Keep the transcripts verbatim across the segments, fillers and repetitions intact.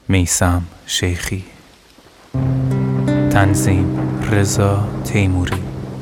میثم شیخی. تنظیم رضا تیموری.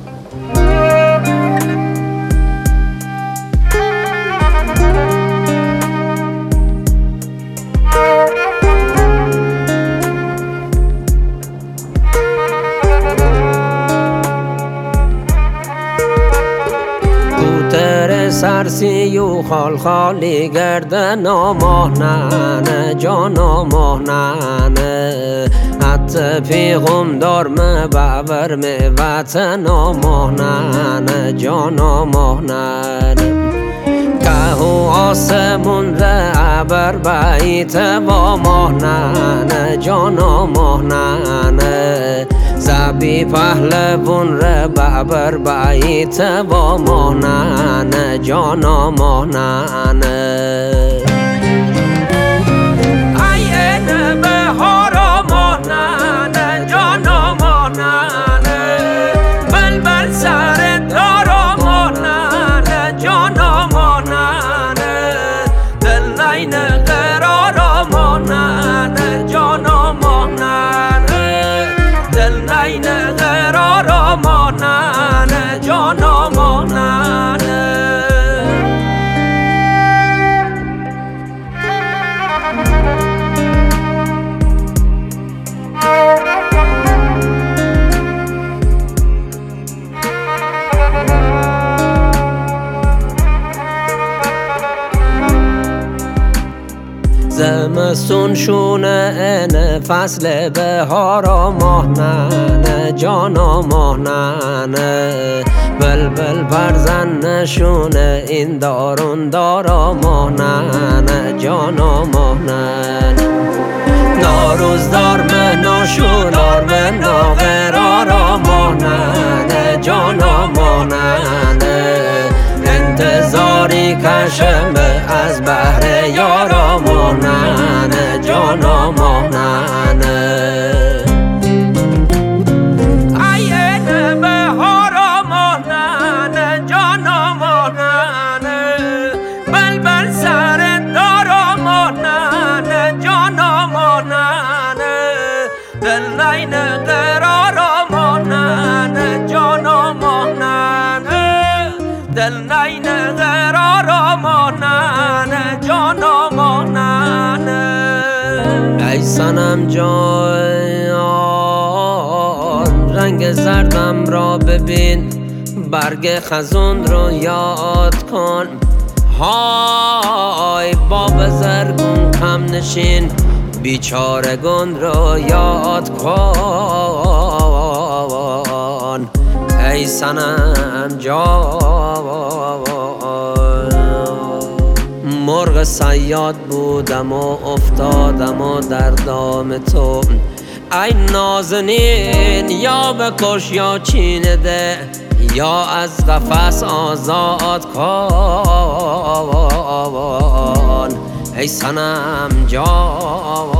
سرسی و خال خالی گرده ناماهنن جانا ماهنن حتی پیغم دار مبعبر موت ناماهنن جانا ماهنن که آسمون رعبر بیت و ماهنن جانا ماهنن زبی پهلوون ر بعبر بیت و ماهنن جانا ماهنن این بهارا ماهنن جانا ماهنن بلبل سر دارا ماهنن جانا ماهنن دل نین قرارا ماهنن جانا ماهنن دل نین قرارا ماهنن جانا ماهنن زمستون شونه فصل بهارا ماهنن جانا ماهنن بلبل برزن شونه این دارون دارا ماهنن جانا ماهنن ناروز دار منو شولار منو قرارا ماهنن جانا ماهنن انتظاری کشم از بحر یارا ماهنن جانا ماهنن این بهارا ماهنن جانا ماهنن بلبل سر دارا ماهنن جانا ماهنن دل نین قرارا ماهنن جانا ماهنن دل نین قرارا ماهنن جانا ماهنن ای صنم جان رنگ زردم را ببین برگ خزون رو یاد کن های باب زرگون کم نشین بیچاره گند رو یاد کن ای صنم جان مرغ صیاد بودم و افتادم و در دام تو ای نازنین یا بکش یا چین ده یا از قفس آزاد کن ای صنم جان